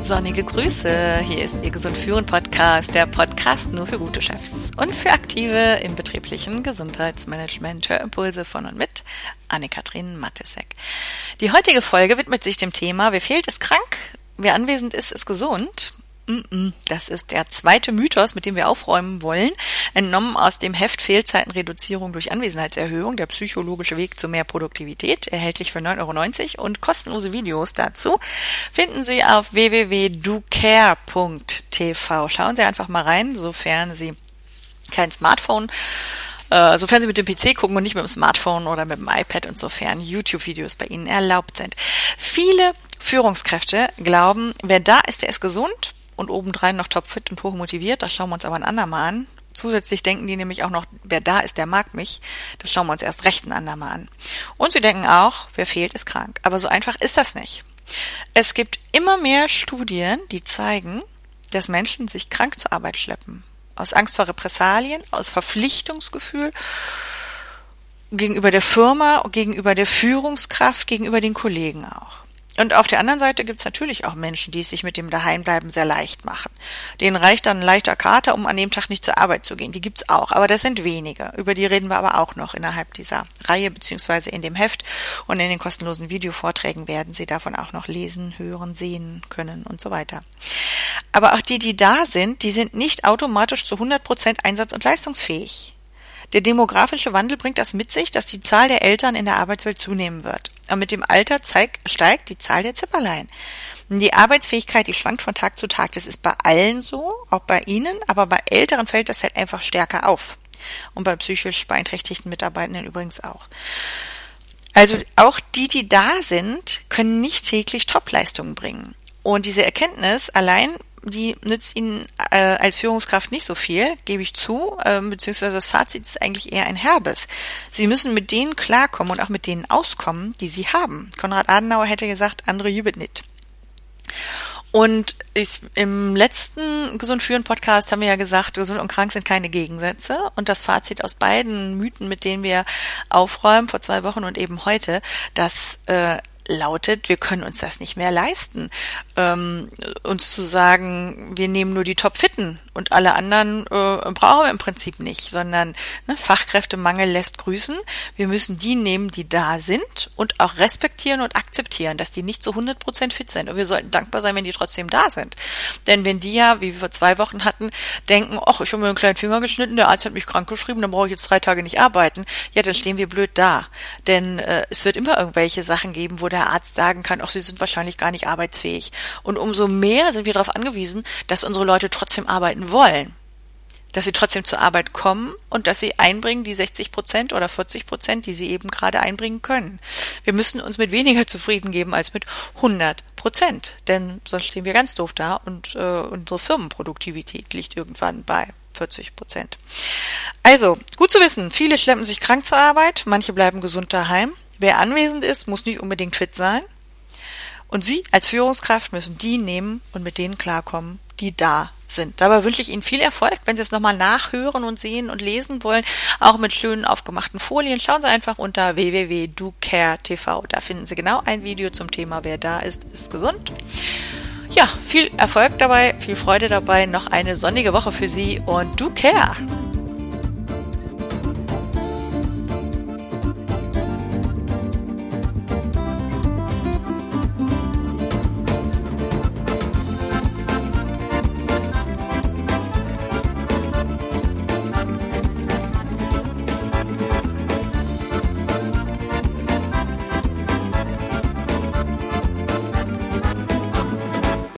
Sonnige Grüße, hier ist Ihr Gesund Führen Podcast, der Podcast nur für gute Chefs und für Aktive im betrieblichen Gesundheitsmanagement. Hörimpulse von und mit Anne-Kathrin Mattisek. Die heutige Folge widmet sich dem Thema, wer fehlt, ist krank, wer anwesend ist gesund. Das ist der zweite Mythos, mit dem wir aufräumen wollen, entnommen aus dem Heft Fehlzeitenreduzierung durch Anwesenheitserhöhung, der psychologische Weg zu mehr Produktivität, erhältlich für 9,90 € und kostenlose Videos dazu finden Sie auf www.docare.tv. Schauen Sie einfach mal rein, sofern Sie kein Smartphone sofern Sie mit dem PC gucken und nicht mit dem Smartphone oder mit dem iPad und sofern YouTube-Videos bei Ihnen erlaubt sind. Viele Führungskräfte glauben, wer da ist, der ist gesund und obendrein noch topfit und hochmotiviert. Das schauen wir uns aber ein andermal an. Zusätzlich denken die nämlich auch noch, wer da ist, der mag mich. Das schauen wir uns erst recht ein andermal an. Und sie denken auch, wer fehlt, ist krank. Aber so einfach ist das nicht. Es gibt immer mehr Studien, die zeigen, dass Menschen sich krank zur Arbeit schleppen. Aus Angst vor Repressalien, aus Verpflichtungsgefühl gegenüber der Firma, gegenüber der Führungskraft, gegenüber den Kollegen auch. Und auf der anderen Seite gibt es natürlich auch Menschen, die es sich mit dem Daheimbleiben sehr leicht machen. Denen reicht dann ein leichter Kater, um an dem Tag nicht zur Arbeit zu gehen. Die gibt's auch, aber das sind wenige. Über die reden wir aber auch noch innerhalb dieser Reihe, beziehungsweise in dem Heft. Und in den kostenlosen Videovorträgen werden Sie davon auch noch lesen, hören, sehen können und so weiter. Aber auch die da sind, die sind nicht automatisch zu 100% einsatz- und leistungsfähig. Der demografische Wandel bringt das mit sich, dass die Zahl der Eltern in der Arbeitswelt zunehmen wird. Und mit dem Alter steigt die Zahl der Zipperlein. Die Arbeitsfähigkeit, die schwankt von Tag zu Tag. Das ist bei allen so, auch bei Ihnen, aber bei Älteren fällt das halt einfach stärker auf. Und bei psychisch beeinträchtigten Mitarbeitenden übrigens auch. Also auch die da sind, können nicht täglich Topleistungen bringen. Und diese Erkenntnis allein, die nützt Ihnen als Führungskraft nicht so viel, gebe ich zu, beziehungsweise das Fazit ist eigentlich eher ein herbes. Sie müssen mit denen klarkommen und auch mit denen auskommen, die Sie haben. Konrad Adenauer hätte gesagt, andere jubelt nicht. Und im letzten Gesund Führen Podcast haben wir ja gesagt, gesund und krank sind keine Gegensätze. Und das Fazit aus beiden Mythen, mit denen wir aufräumen, vor 2 Wochen und eben heute, das lautet, wir können uns das nicht mehr leisten, uns zu sagen, wir nehmen nur die Topfitten und alle anderen brauchen wir im Prinzip nicht, sondern Fachkräftemangel lässt grüßen. Wir müssen die nehmen, die da sind und auch respektieren und akzeptieren, dass die nicht zu 100% fit sind. Und wir sollten dankbar sein, wenn die trotzdem da sind. Denn wenn die ja, wie wir vor 2 Wochen hatten, denken, ach, ich habe mir einen kleinen Finger geschnitten, der Arzt hat mich krank geschrieben, dann brauche ich jetzt 3 Tage nicht arbeiten, ja, dann stehen wir blöd da. Denn es wird immer irgendwelche Sachen geben, wo der Arzt sagen kann, ach, sie sind wahrscheinlich gar nicht arbeitsfähig. Und umso mehr sind wir darauf angewiesen, dass unsere Leute trotzdem arbeiten wollen. Dass sie trotzdem zur Arbeit kommen und dass sie einbringen die 60% oder 40%, die sie eben gerade einbringen können. Wir müssen uns mit weniger zufrieden geben als mit 100%. Denn sonst stehen wir ganz doof da und unsere Firmenproduktivität liegt irgendwann bei 40%. Also, gut zu wissen, viele schleppen sich krank zur Arbeit, manche bleiben gesund daheim. Wer anwesend ist, muss nicht unbedingt fit sein. Und Sie als Führungskraft müssen die nehmen und mit denen klarkommen, die da sind. Dabei wünsche ich Ihnen viel Erfolg. Wenn Sie es nochmal nachhören und sehen und lesen wollen, auch mit schönen aufgemachten Folien, schauen Sie einfach unter www.docare.tv. Da finden Sie genau ein Video zum Thema, wer da ist gesund. Ja, viel Erfolg dabei, viel Freude dabei, noch eine sonnige Woche für Sie und Do Care!